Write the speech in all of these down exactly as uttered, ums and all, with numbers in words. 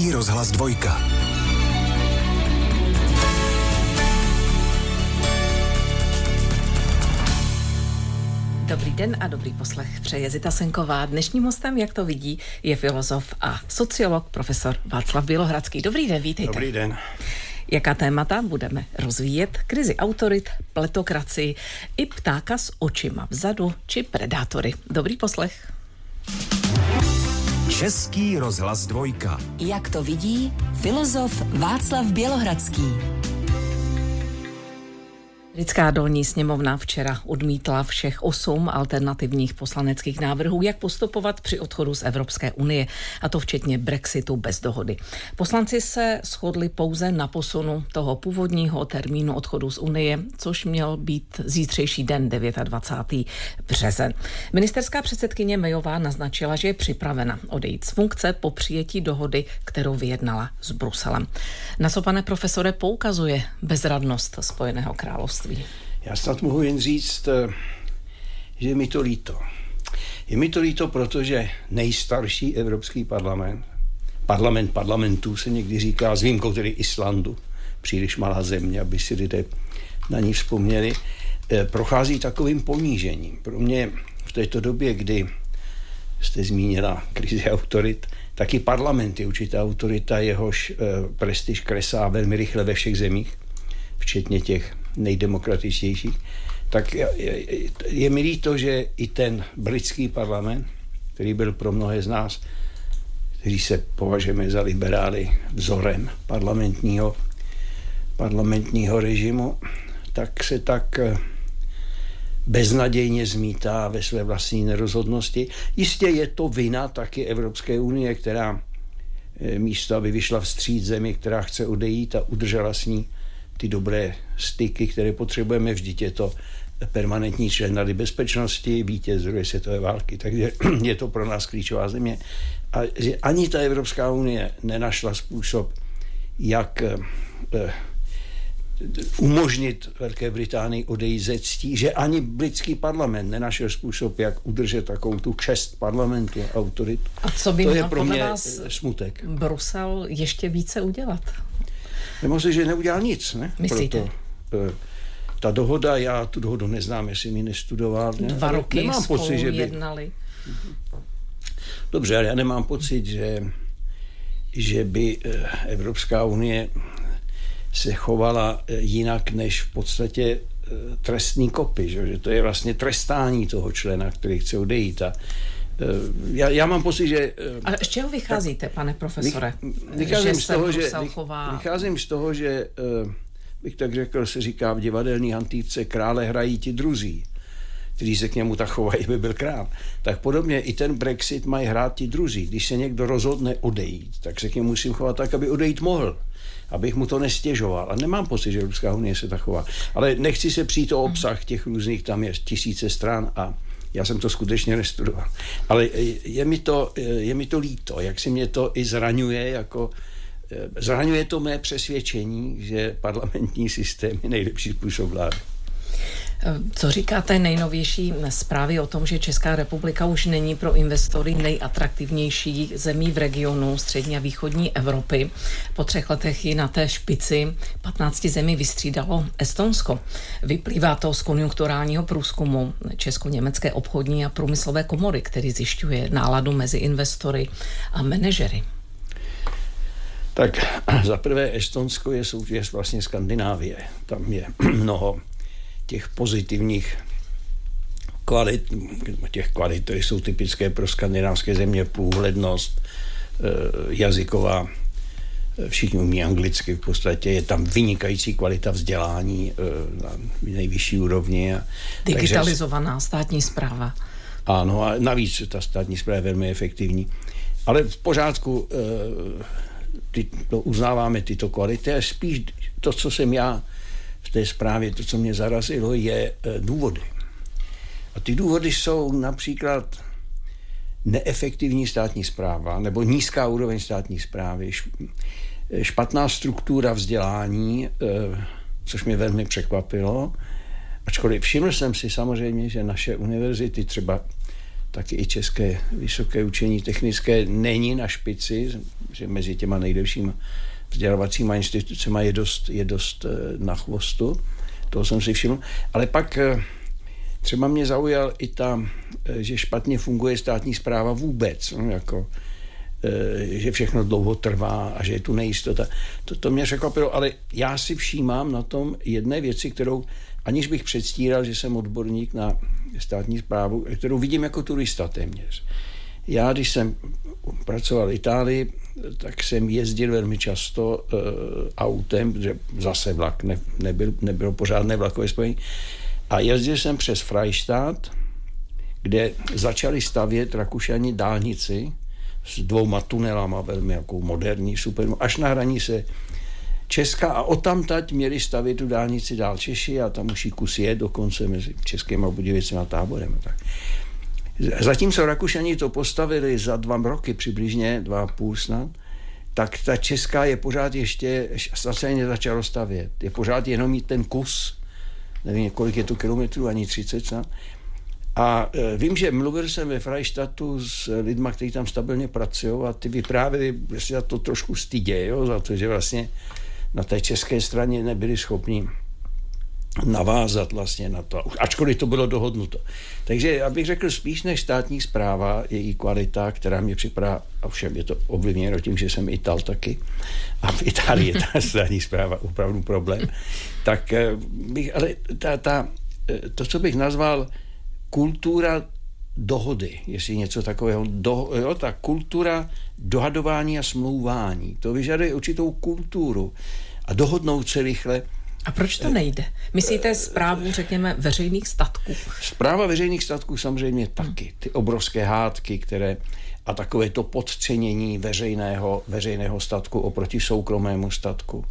Český rozhlas dvojka. Dobrý den a dobrý poslech přeje Zita Senková. Dnešním hostem, jak to vidí, je filozof a sociolog profesor Václav Bělohradský. Dobrý den, vítejte. Dobrý den. Jaká témata budeme rozvíjet? Krizi autorit, pletokracii i ptáka s očima vzadu či predátory. Dobrý poslech. Český rozhlas dvojka. Jak to vidí filozof Václav Bělohradský. Lidská dolní sněmovna včera odmítla všech osm alternativních poslaneckých návrhů, jak postupovat při odchodu z Evropské unie, a to včetně Brexitu bez dohody. Poslanci se shodli pouze na posunu toho původního termínu odchodu z unie, což měl být zítřejší den dvacátého devátého březen. Ministerská předsedkyně Mayová naznačila, že je připravena odejít z funkce po přijetí dohody, kterou vyjednala s Bruselem. Na co, pane profesore, poukazuje bezradnost Spojeného království? Já snad mohu jen říct, že je mi to líto. Je mi to líto, protože nejstarší Evropský parlament, parlament parlamentů se někdy říká, s výjimkou tedy Islandu, příliš malá země, aby si lidé na ní vzpomněli, prochází takovým ponížením. Pro mě v této době, kdy jste zmínila krizi autorit, taky parlament je určitá autorita, jehož prestiž klesá velmi rychle ve všech zemích, včetně těch nejdemokratičtějších, tak je, je, je mi líto, že i ten britský parlament, který byl pro mnohé z nás, kteří se považujeme za liberály, vzorem parlamentního, parlamentního režimu, tak se tak beznadějně zmítá ve své vlastní nerozhodnosti. Jistě je to vina taky Evropské unie, která místo, aby vyšla vstříc zemi, která chce odejít a udržela s ní ty dobré styky, které potřebujeme, vždyť je to permanentní člen Rady bezpečnosti, vítěz druhé světové války, takže je to pro nás klíčová země. A že ani ta Evropská unie nenašla způsob, jak eh, umožnit Velké Británii odejít ze ctí, že ani britský parlament nenašel způsob, jak udržet takovou tu čest parlamentu a autoritu. A co by to měl je pro podle mě vás smutek. Brusel ještě více udělat? Nebo se, že neudělal nic, ne? Myslíte? Proto, ta dohoda, já tu dohodu neznám, jestli mi nestudoval. Ne? Dva roky nemám spolu pocit, že by... jednali. Dobře, ale já nemám pocit, že, že by Evropská unie se chovala jinak než v podstatě trestní kopy, že, že to je vlastně trestání toho člena, který chce odejít. A Já, já mám pocit, že... Ale z čeho vycházíte, tak, pane profesore? Vycházím, že z toho, že, chová... vycházím z toho, že, bych tak řekl, se říká v divadelní hantýrce, krále hrají ti druzí, kteří se k němu tak chovají, by byl král. Tak podobně i ten Brexit mají hrát ti druzí. Když se někdo rozhodne odejít, tak se k němu musím chovat tak, aby odejít mohl, abych mu to nestěžoval. A nemám pocit, že Evropská unie se tak chová. Ale nechci se přijít o obsah těch různých, tam je tisíce stran a já jsem to skutečně nestudoval. Ale je mi to, je mi to líto, jak si mě to i zraňuje, jako zraňuje to mé přesvědčení, že parlamentní systém je nejlepší způsob vlády. Co říkáte nejnovější zprávy o tom, že Česká republika už není pro investory nejatraktivnější zemí v regionu střední a východní Evropy? Po třech letech ji na té špici patnácti zemí vystřídalo Estonsko. Vyplývá to z konjunkturálního průzkumu Česko-německé obchodní a průmyslové komory, který zjišťuje náladu mezi investory a manažery. Tak za prvé Estonsko je součást vlastně Skandinávie. Tam je mnoho těch pozitivních kvalit, těch kvalit, které jsou typické pro skandinávské země, průhlednost, jazyková, všichni umí anglicky, v podstatě je tam vynikající kvalita vzdělání na nejvyšší úrovni. Digitalizovaná státní správa. Ano, a navíc ta státní správa je velmi efektivní. Ale v pořádku ty, to uznáváme tyto kvality, a spíš to, co jsem já v té zprávě, to, co mě zarazilo, je důvody. A ty důvody jsou například neefektivní státní správa nebo nízká úroveň státní správy, špatná struktura vzdělání, což mě velmi překvapilo. Ačkoliv všiml jsem si samozřejmě, že naše univerzity, třeba taky i České vysoké učení technické není na špici, že mezi těma nejdelšíma vzdělávacíma institucemi je dost, je dost na chvostu. Toho jsem si všiml. Ale pak třeba mě zaujal i ta, že špatně funguje státní správa vůbec, no, jako, že všechno dlouho trvá a že je tu nejistota. To, to mě překvapilo, ale já si všímám na tom jedné věci, kterou, aniž bych předstíral, že jsem odborník na státní správu, kterou vidím jako turista téměř. Já, když jsem pracoval v Itálii, tak jsem jezdil velmi často uh, autem, že zase vlak, ne, nebyl, nebylo pořádné vlakové spojení. A jezdil jsem přes Freistadt, kde začali stavět Rakušani dálnici s dvouma tunelama, velmi jako moderní, super, až na hranice Česka a odtamtať měli stavět tu dálnici dál Češi a tam už jí kus je dokonce mezi Českým a Budějovicem a Táborem. Tak. Zatímco Rakušani to postavili za dva roky přibližně, dva a půl snad, tak ta česká je pořád ještě, se nezačalo stavět. Je pořád jenom mít ten kus, nevím, kolik je to kilometrů, ani třicet snad. A e, vím, že mluvil jsem ve Freistadtu s lidma, kteří tam stabilně pracují a ty vyprávěli, že si za to trošku stydějí, jo, za to, že vlastně na té české straně nebyli schopni navázat vlastně na to, ačkoliv to bylo dohodnuto. Takže já bych řekl spíš než státní správa, její kvalita, která mě připadá, a všem je to ovlivněno tím, že jsem Ital taky, a v Itálii je ta státní správa opravdu problém, tak bych, ale ta, ta, to, co bych nazval kultura dohody, jestli něco takového, do, jo, ta kultura dohadování a smlouvání, to vyžaduje určitou kulturu a dohodnout se rychle. A proč to nejde? Myslíte správu, řekněme, veřejných statků? Správa veřejných statků samozřejmě taky. Ty obrovské hádky, které a takové to podcenění veřejného, veřejného statku oproti soukromému statku.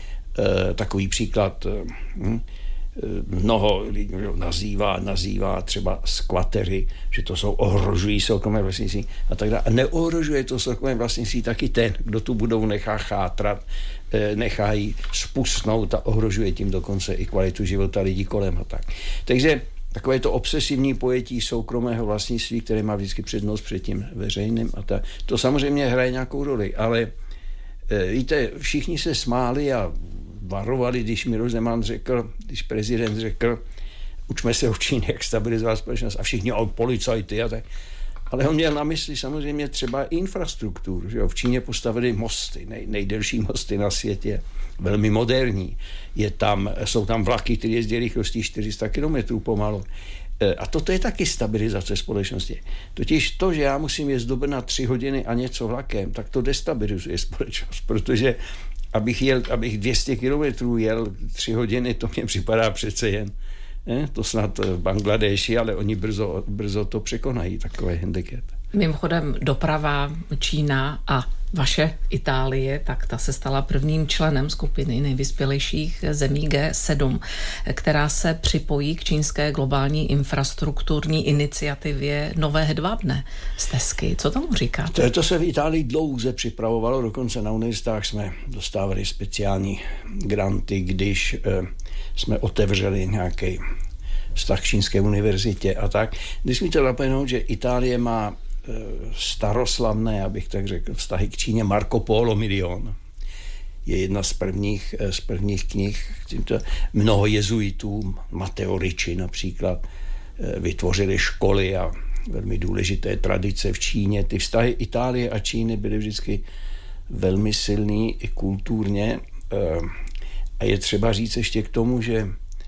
E, takový příklad, hm, mnoho lidí nazývá, nazývá třeba skvatery, že to jsou ohrožují soukromé vlastnictví a tak dále. A neohrožuje to soukromé vlastnictví taky ten, kdo tu budou nechá chátrat, nechá ji spustnout a ohrožuje tím dokonce i kvalitu života lidí kolem a tak. Takže takové to obsesivní pojetí soukromého vlastnictví, které má vždycky přednost před tím veřejným a tak. To samozřejmě hraje nějakou roli, ale víte, všichni se smáli a varovali, když Miloš Zeman řekl, když prezident řekl, učme se učit, jak stabilizovat společnost a všichni o policajty a tak. Ale on měl na mysli samozřejmě třeba infrastrukturu, že jo? V Číně postavili mosty, nej, nejdelší mosty na světě, velmi moderní. Je tam, jsou tam vlaky, které jezdí rychlostí čtyři sta kilometrů pomalu. A toto je taky stabilizace společnosti. Totiž to, že já musím jezdit do Brna tři hodiny a něco vlakem, tak to destabilizuje společnost, protože abych, jel, abych dvě stě kilometrů jel tři hodiny, to mě připadá přece jen. Ne? To snad v Bangladeši, ale oni brzo, brzo to překonají, takové handicap. Mimochodem doprava Čína a vaše Itálie, tak ta se stala prvním členem skupiny nejvyspělejších zemí G sedm, která se připojí k čínské globální infrastrukturní iniciativě Nové hedvábné stezky. Co tomu říkáte? To, to se v Itálii dlouze připravovalo, dokonce na univerzitách jsme dostávali speciální granty, když eh, jsme otevřeli nějaký vztah k čínské univerzitě a tak. Když mi to napomenout, že Itálie má staroslavné, abych tak řekl, vztahy k Číně, Marco Polo milion. Je jedna z prvních, z prvních knih. Mnoho jezuitů, Matteo Ricci například, vytvořili školy a velmi důležité tradice v Číně. Ty vztahy Itálie a Číny byly vždycky velmi silný i kulturně. A je třeba říct ještě k tomu, že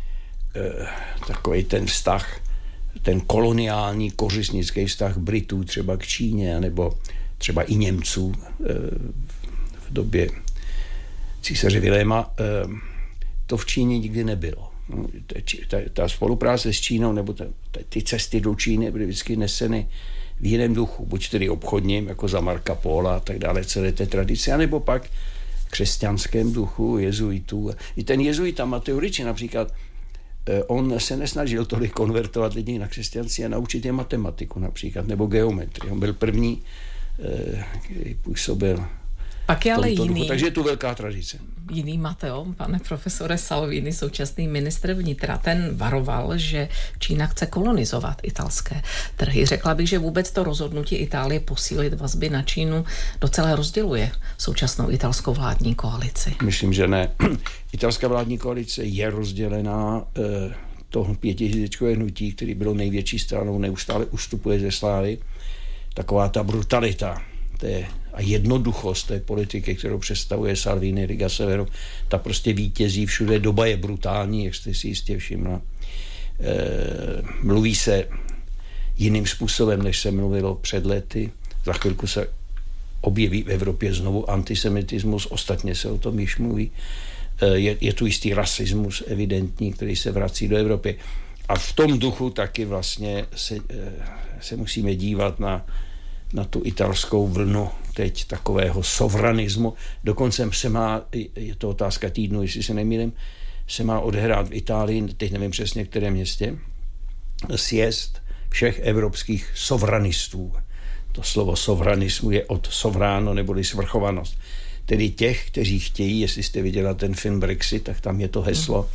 takový ten vztah, ten koloniální kořistnický vztah Britů třeba k Číně, nebo třeba i Němců v době císaře Viléma, to v Číně nikdy nebylo. Ta, ta spolupráce s Čínou, nebo ta, ty cesty do Číny byly vždycky neseny v jiném duchu, buď tedy obchodním, jako za Marca Pola a tak dále, celé té tradice, anebo pak křesťanském duchu jezuitů. I ten jezuita Matteo Ricci například, on se nesnažil tolik konvertovat lidi na křesťanství a naučit je matematiku například, nebo geometrii. On byl první, který působil Pak je ale jiný. Duchu. Takže je tu velká tradice. Jiný Matteo, pane profesore Salvini, současný ministr vnitra, ten varoval, že Čína chce kolonizovat italské trhy. Řekla bych, že vůbec to rozhodnutí Itálie posílit vazby na Čínu docela rozděluje současnou italskou vládní koalici. Myslím, že ne. Italská vládní koalice je rozdělená. Eh, toho pětihvězdičkové hnutí, který bylo největší stranou, neustále ustupuje ze slávy. Taková ta brutalita té, a jednoduchost té politiky, kterou představuje Salvini, Riga Severo, ta prostě vítězí všude. Doba je brutální, jak jste si jistě všimla. E, mluví se jiným způsobem, než se mluvilo před lety. Za chvilku se objeví v Evropě znovu antisemitismus, ostatně se o tom již mluví. Je, je tu jistý rasismus evidentní, který se vrací do Evropy. A v tom duchu taky vlastně se, se musíme dívat na, na tu italskou vlnu teď takového sovranismu. Dokonce se má, je to otázka týdnu, jestli se nemýlím, se má odehrát v Itálii, teď nevím přesně v kterém městě, sjezd všech evropských sovranistů. To slovo sovranismu je od sovrano neboli svrchovanost. Tedy těch, kteří chtějí, jestli jste viděla ten film Brexit, tak tam je to heslo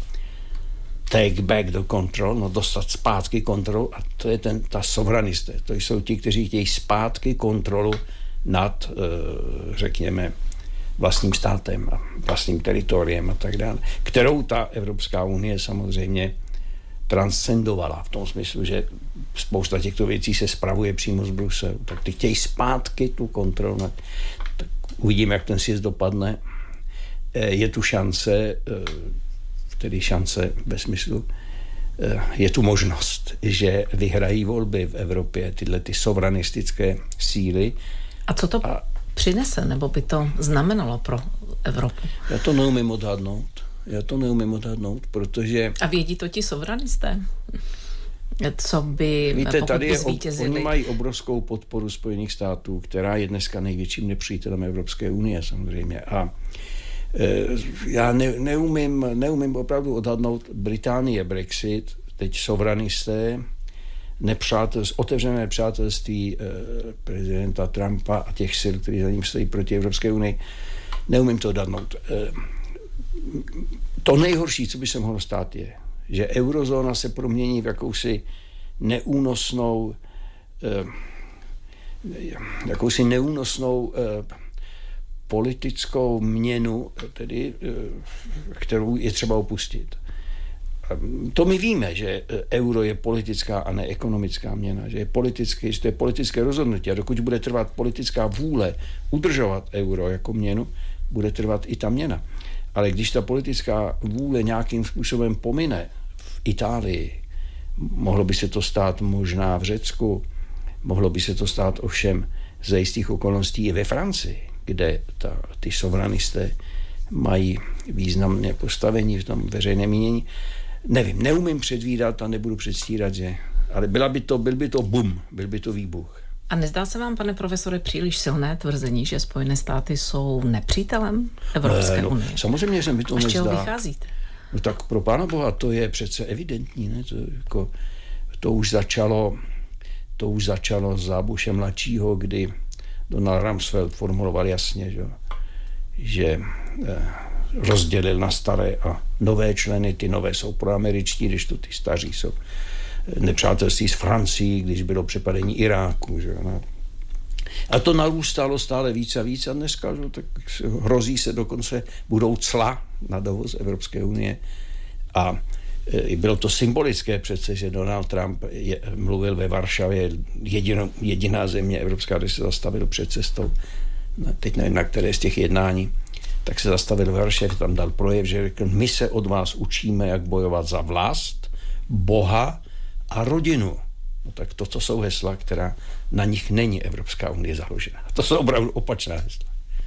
take back the control, no dostat zpátky kontrolu, a to je ten, ta sovranisté. To jsou ti, kteří chtějí zpátky kontrolu nad, řekněme, vlastním státem a vlastním teritoriem a tak dále, kterou ta Evropská unie samozřejmě transcendovala v tom smyslu, že spousta těchto věcí se spravuje přímo z Bruselu. Tak ty chtějí zpátky tu kontrolu nad. Tak uvidíme, jak ten sjezd dopadne. Je tu šance, tedy šance ve smyslu, je tu možnost, že vyhrají volby v Evropě tyhle ty sovranistické síly. A co to a, přinese, nebo by to znamenalo pro Evropu? Já to neumím odhadnout. Já to neumím odhadnout, protože... A vědí to ti sovranisté? Co by, víte, tady by je, zvítězili? Oni mají obrovskou podporu Spojených států, která je dneska největším nepřítelem Evropské unie samozřejmě. A e, já ne, neumím, neumím opravdu odhadnout. Británie, Brexit, teď sovranisté, nepřátelství, otevřené přátelství e, prezidenta Trumpa a těch sil, kteří za ním stojí proti Evropské unii. Neumím to odhadnout. E, to nejhorší, co by se mohlo stát, je, že eurozóna se promění v jakousi neúnosnou eh, jakousi neúnosnou eh, politickou měnu, tedy, eh, kterou je třeba opustit. A to my víme, že euro je politická a ne ekonomická měna, že je politické, že to je politické rozhodnutí, a dokud bude trvat politická vůle udržovat euro jako měnu, bude trvat i ta měna. Ale když ta politická vůle nějakým způsobem pomine v Itálii, mohlo by se to stát možná v Řecku, mohlo by se to stát ovšem za jistých okolností i ve Francii, kde ta, ty sovranisté mají významné postavení v tom veřejném mínění. Nevím, neumím předvídat a nebudu předstírat, že... Ale byla by to, byl by to bum, byl by to výbuch. A nezdá se vám, pane profesore, příliš silné tvrzení, že Spojené státy jsou nepřítelem Evropské no, unie? Samozřejmě, že mi to nezdá. A z čeho vycházíte? No tak pro Pána Boha, to je přece evidentní, ne? To, jako, to už začalo, to už začalo za Bushe mladšího, kdy Donald Rumsfeld formuloval jasně, že, že eh, rozdělil na staré a nové členy, ty nové jsou proameričtí, když to ty staří jsou nepřátelství s Francií, když bylo přepadení Iráku. Že? No. A to narůstalo stále víc a víc a dneska že? Tak hrozí se dokonce, budou cla na dovoz Evropské unie. A e, bylo to symbolické přece, že Donald Trump je, mluvil ve Varšavě, jedino, jediná země evropská, kde se zastavil před cestou, teď nevím, na které z těch jednání, tak se zastavil ve Varšavě, tam dal projev, že řekl, my se od vás učíme, jak bojovat za vlast, Boha a rodinu. No tak to, to jsou hesla, která na nich není Evropská unie založena. To jsou opravdu opačná hesla.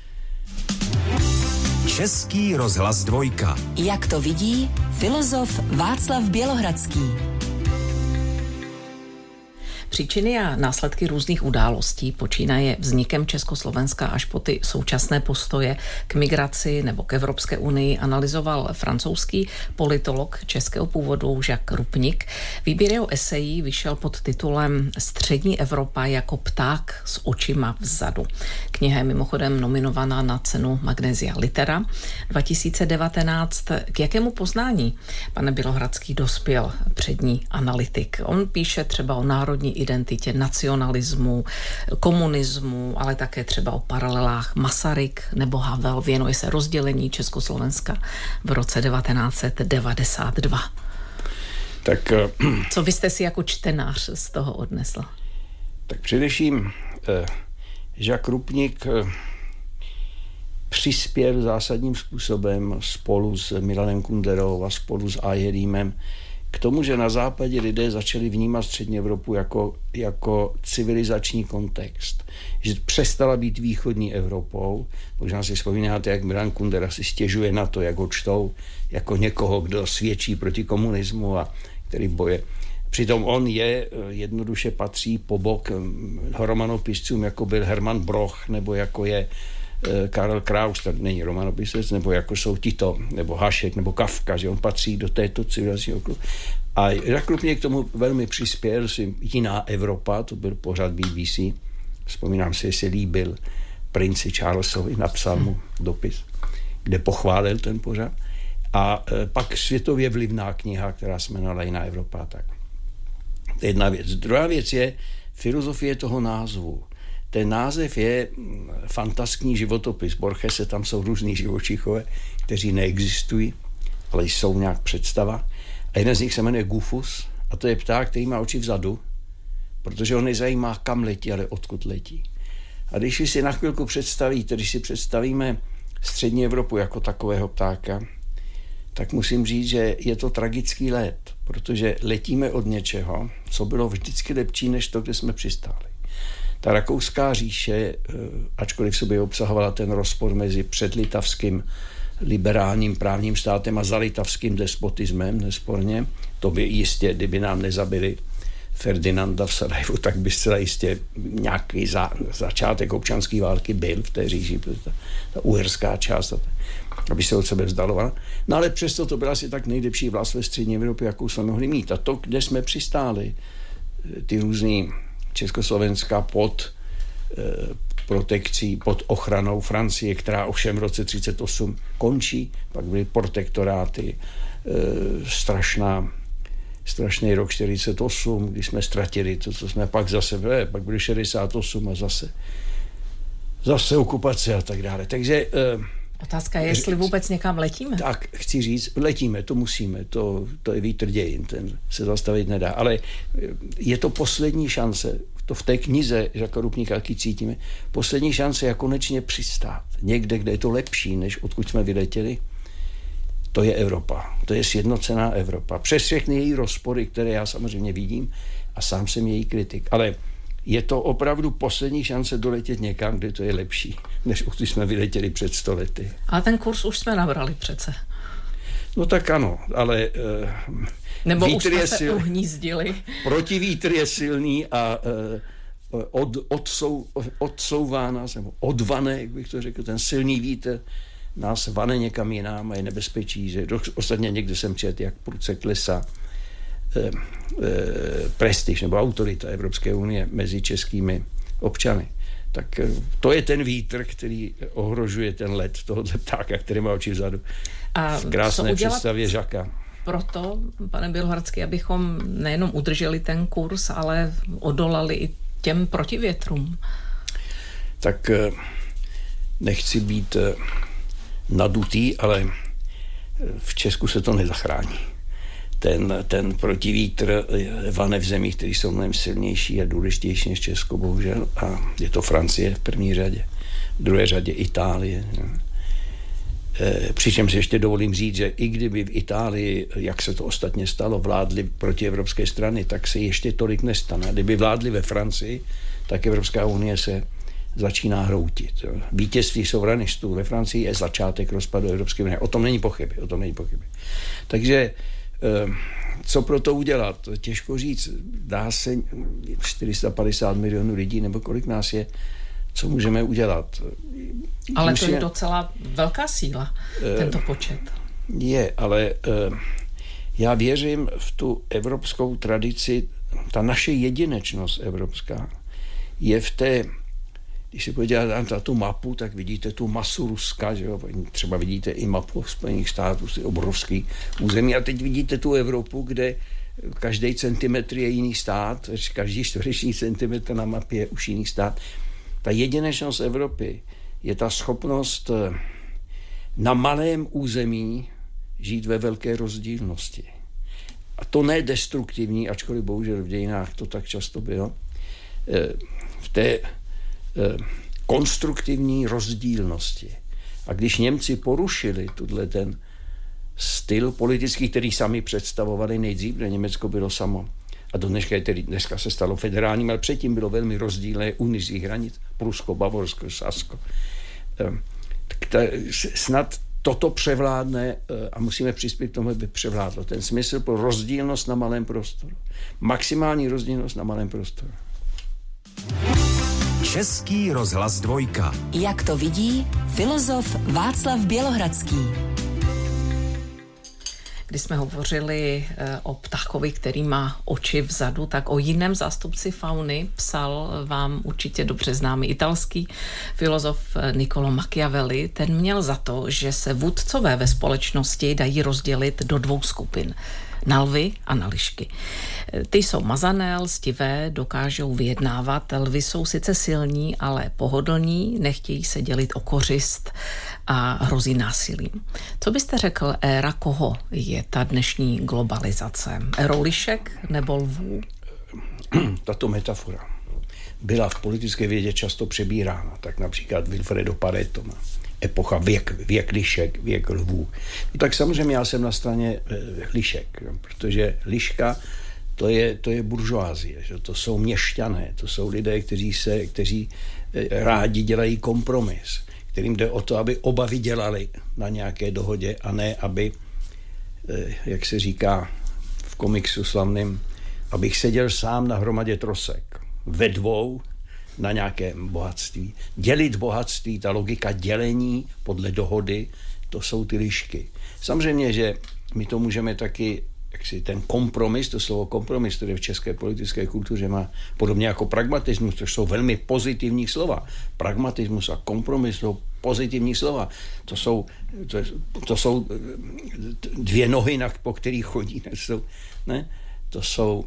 Český rozhlas dvojka. Jak to vidí filozof Václav Bělohradský. Příčiny a následky různých událostí počínaje vznikem Československa až po ty současné postoje k migraci nebo k Evropské unii analyzoval francouzský politolog českého původu Jacques Rupnik. Výběr jeho esejí vyšel pod titulem Střední Evropa jako pták s očima vzadu. Kniha je mimochodem nominovaná na cenu Magnesia Litera dva tisíce devatenáct. K jakému poznání, pane Bělohradský, dospěl přední analytik? On píše třeba o národní identitě, nacionalismu, komunismu, ale také třeba o paralelách Masaryk nebo Havel. Věnuje se rozdělení Československa v roce devatenáct set devadesát dva. Tak, co vy jste si jako čtenář z toho odnesl? Tak především eh, Jacques Rupnik eh, přispěl zásadním způsobem spolu s Milanem Kunderou a spolu s Ajedímem k tomu, že na západě lidé začali vnímat střední Evropu jako, jako civilizační kontext. Že přestala být východní Evropou. Možná si vzpomínáte, jak Milan Kundera si stěžuje na to, jak ho čtou jako někoho, kdo svědčí proti komunismu a který boje. Přitom on je, jednoduše patří po bok romanopiscům, jako byl Hermann Broch, nebo jako je Karel Kraus, tak není romanopisec, nebo jako jsou Tito, nebo Hašek, nebo Kafka, že on patří do této civilizační okruhu. A Jacques Rupnik k tomu velmi přispěl, si Jiná Evropa, to byl pořad B B C, vzpomínám si, jestli líbil princi Charlesovi, napsal mu dopis, kde pochválil ten pořad. A pak světově vlivná kniha, která se jmenovala Jiná Evropa. Tak. To je jedna věc. Druhá věc je filozofie toho názvu. Ten název je fantastický životopis Borgese, tam jsou různý živočichové, kteří neexistují, ale jsou nějak představa. A jeden z nich se jmenuje Gufus a to je pták, který má oči vzadu, protože on nezajímá, kam letí, ale odkud letí. A když si na chvilku představíte, když si představíme střední Evropu jako takového ptáka, tak musím říct, že je to tragický let, protože letíme od něčeho, co bylo vždycky lepší, než to, kde jsme přistáli. Ta rakouská říše, ačkoliv v sobě obsahovala ten rozpor mezi předlitavským liberálním právním státem a zalitavským despotismem, nesporně, to by jistě, kdyby nám nezabili Ferdinanda v Sarajevu, tak by zcela jistě nějaký za, začátek občanské války byl v té říši, ta, ta uherská část, aby se od sebe vzdalovala. No ale přesto to byla asi tak nejlepší vlast ve střední Evropě, jakou jsme mohli mít. A to, kde jsme přistáli, ty různý Československá pod eh, protekcí, pod ochranou Francie, která ovšem v roce třicet osm končí, pak byly protektoráty, eh, strašná strašný rok čtyřicet osm, kdy jsme ztratili to, co jsme pak zase, eh, pak byly šedesát osm a zase zase okupace a tak dále. Takže eh, otázka je, jestli vůbec někam letíme. Tak, chci říct, letíme, to musíme, to, to je vítr dějin, ten se zastavit nedá, ale je to poslední šance, to v té knize Jacques Rupnika taky cítíme, poslední šance, jak konečně přistát někde, kde je to lepší, než odkud jsme vyletěli, to je Evropa, to je sjednocená Evropa. Přes všechny její rozpory, které já samozřejmě vidím a sám jsem její kritik, ale je to opravdu poslední šance doletět někam, kde to je lepší, než když jsme vyletěli před sto lety. A ten kurz už jsme nabrali přece. No tak ano, ale uh, nebo vítr už jsme je se sil... uhnízdili. Protivítr je silný a uh, od, odsou, odsouvá nás, nebo odvane, jak bych to řekl, ten silný vítr nás vane někam jinam a je nebezpečí, že ostatně někde jsem čet, jak prudce klesá Eh, eh, prestiž nebo autorita Evropské unie mezi českými občany. Tak eh, to je ten vítr, který ohrožuje ten let tohoto ptáka, který má oči vzadu. A v krásné představě Žaka. Proto, pane Bělohradský, abychom nejenom udrželi ten kurz, ale odolali i těm protivětrům. Tak eh, nechci být eh, nadutý, ale v Česku se to nezachrání. Ten, ten protivítr vane v zemích, které jsou mnohem silnější a důležitější než Česko, bohužel. A je to Francie v první řadě, v druhé řadě Itálie. E, přičemž ještě dovolím říct, že i kdyby v Itálii, jak se to ostatně stalo, vládli protievropské strany, tak se ještě tolik nestane. A kdyby vládli ve Francii, tak Evropská unie se začíná hroutit. Vítězství suverenistů ve Francii je začátek rozpadu Evropské unie. O tom není pochyby. O tom není pochyby. Takže Co pro to udělat? Těžko říct. Dá se čtyři sta padesát milionů lidí, nebo kolik nás je, co můžeme udělat? Ale Musíme... to je docela velká síla, tento počet. Je, ale já věřím v tu evropskou tradici. Ta naše jedinečnost evropská je v té, když se podíváte na tu mapu, tak vidíte tu masu Ruska, že jo? Třeba vidíte i mapu Spojených států, ty obrovský území, a teď vidíte tu Evropu, kde každý centimetr je jiný stát, každý čtvereční centimetr na mapě je už jiný stát. Ta jedinečnost Evropy je ta schopnost na malém území žít ve velké rozdílnosti. A to ne destruktivní, ačkoliv bohužel v dějinách to tak často bylo, v té konstruktivní rozdílnosti. A když Němci porušili tuhle ten styl politický, který sami představovali nejdřív, protože Německo bylo samo, a do dneška, tedy dneska se stalo federálním, ale předtím bylo velmi rozdílné u nižších hranic, Prusko, Bavorsko, Sasko. Tak ta, snad toto převládne a musíme přispět k tomu, aby převládlo. Ten smysl pro rozdílnost na malém prostoru. Maximální rozdílnost na malém prostoru. Český rozhlas dvojka. Jak to vidí filozof Václav Bělohradský. Když jsme hovořili o ptákovi, který má oči vzadu, tak o jiném zástupci fauny psal vám určitě dobře známý italský filozof Niccolò Machiavelli. Ten měl za to, že se vůdcové ve společnosti dají rozdělit do dvou skupin. Na lvy a na lišky. Ty jsou mazané, lstivé, dokážou vyjednávat. Lvy jsou sice silní, ale pohodlní, nechtějí se dělit o kořist a hrozí násilím. Co byste řekl, éra koho je ta dnešní globalizace? Érou lišek nebo lvů? Tato metafora byla v politické vědě často přebírána. Tak například Vilfredo Pareto má epocha věk, věk lišek, věk lvů. No tak samozřejmě já jsem na straně e, lišek, no, protože liška to je, to je buržoázie, že? To jsou měšťané, to jsou lidé, kteří, se, kteří e, rádi dělají kompromis, kterým jde o to, aby oba vydělali na nějaké dohodě a ne, aby, e, jak se říká v komiksu slavným, abych seděl sám na hromadě trosek. Ve dvou na nějakém bohatství. Dělit bohatství, ta logika dělení podle dohody, to jsou ty lišky. Samozřejmě, že my to můžeme taky, jak si ten kompromis, to slovo kompromis, které v české politické kultuře má podobně jako pragmatismus, to jsou velmi pozitivní slova. Pragmatismus a kompromis jsou pozitivní slova. To jsou, to, to jsou dvě nohy, po kterých chodí. To jsou, ne? To jsou,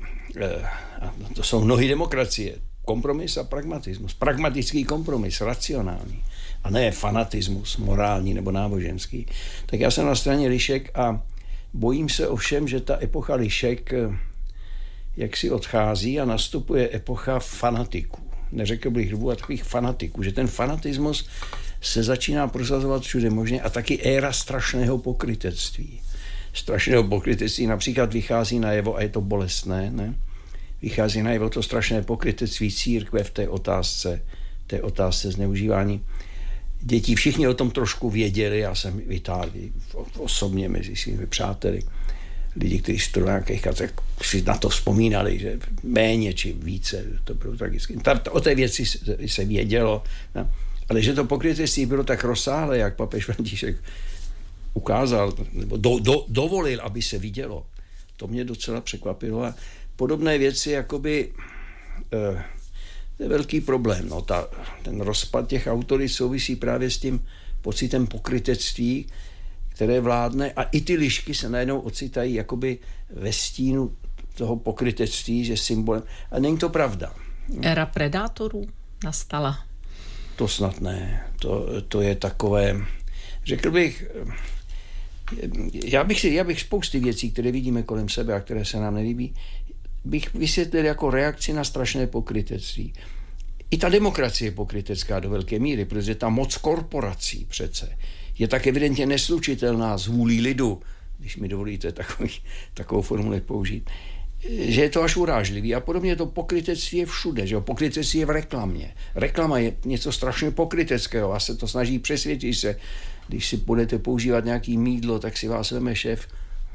to jsou nohy demokracie. Kompromis a pragmatismus. Pragmatický kompromis, racionální. A ne fanatismus, morální nebo náboženský. Tak já jsem na straně lišek a bojím se ovšem, že ta epocha lišek jaksi odchází a nastupuje epocha fanatiků. Neřekl bych lvů, a takových fanatiků. Že ten fanatismus se začíná prosazovat všude možně a taky éra strašného pokrytectví. Strašného pokrytectví například vychází najevo, a je to bolestné, ne? Vychází najevo to strašné pokrytectví církve v té otázce, té otázce zneužívání dětí. Všichni o tom trošku věděli, já jsem v Itálii osobně mezi svými přáteli, lidi, kteří studují nějakých tak si na to vzpomínali, že méně či více, to bylo tragické. O té věci se vědělo, ne? Ale že to pokrytectví bylo tak rozsáhlé, jak papež František ukázal, nebo do, do, dovolil, aby se vidělo, to mě docela překvapilo. A podobné věci, jakoby, eh, to je velký problém. No, ta, ten rozpad těch autorit souvisí právě s tím pocitem pokrytectví, které vládne, a i ty lišky se najednou ocitají jakoby ve stínu toho pokrytectví, že symbolem. A není to pravda. Éra predátorů nastala? To snad ne. To, to je takové, řekl bych, já bych, si, já bych spousty věcí, které vidíme kolem sebe a které se nám nelíbí, bych vysvětlil jako reakci na strašné pokrytectví. I ta demokracie je pokrytecká do velké míry, protože ta moc korporací přece je tak evidentně neslučitelná s vůlí lidu, když mi dovolíte takový, takovou formuli použít, že je to až urážlivý. A podobně to pokrytectví je všude, že jo? Pokrytectví je v reklamě. Reklama je něco strašně pokryteckého, vás se to snaží přesvědčit, se, když si budete používat nějaký mýdlo, tak si vás veme šéf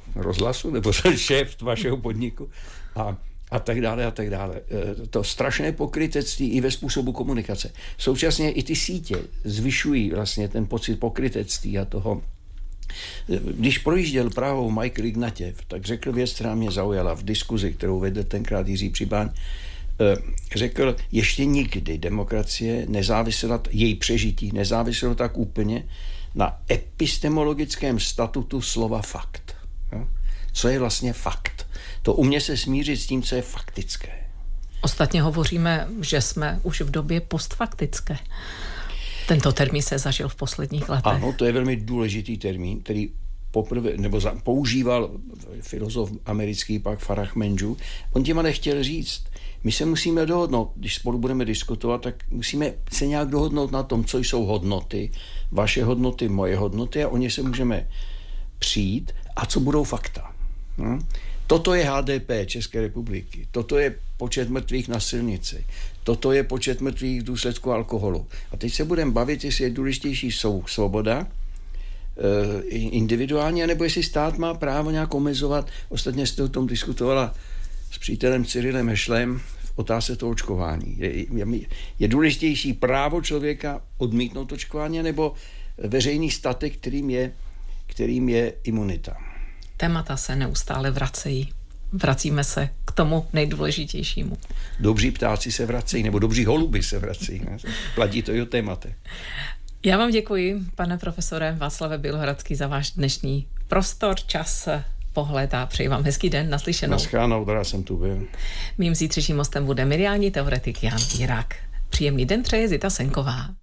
rozhlasu, nebo jsem šéf vašeho podniku a, a tak dále a tak dále. To strašné pokrytectví i ve způsobu komunikace. Současně i ty sítě zvyšují vlastně ten pocit pokrytectví a toho. Když projížděl Prahou Michael Ignatěv, tak řekl věc, která mě zaujala v diskuzi, kterou vedl tenkrát Jiří Přibáň. Řekl, ještě nikdy demokracie nezávisela, její přežití nezáviselo tak úplně na epistemologickém statutu slova fakt. Co je vlastně fakt? To umě se smířit s tím, co je faktické. Ostatně hovoříme, že jsme už v době postfaktické. Tento termín se zažil v posledních letech. Ano, to je velmi důležitý termín, který poprvé, nebo za, používal filozof americký pak Farah Menju. On tím ale chtěl říct, my se musíme dohodnout, když spolu budeme diskutovat, tak musíme se nějak dohodnout na tom, co jsou hodnoty, vaše hodnoty, moje hodnoty a o ně se můžeme přijít a co budou fakta. Hm? Toto je H D P České republiky, toto je počet mrtvých na silnici, toto je počet mrtvých v důsledku alkoholu. A teď se budeme bavit, jestli je důležitější jsou svoboda, individuálně, nebo jestli stát má právo nějak omezovat. Ostatně jste o tom diskutovala s přítelem Cyrilem Hešlem v otázce toho očkování. Je, je, je důležitější právo člověka odmítnout očkování, nebo veřejný statek, kterým je, kterým je imunita. Témata se neustále vracejí. Vracíme se k tomu nejdůležitějšímu. Dobří ptáci se vracejí, nebo dobří holuby se vracejí. Platí to i o tématech. Já vám děkuji, pane profesore Václave Bělohradský, za váš dnešní prostor, čas, pohled a přeji vám hezký den, naslyšenou. Naschánou, rád jsem tu byl. Mým zítřejším hostem bude mediální teoretik Jan Jirák. Příjemný den přeje Zita Senková.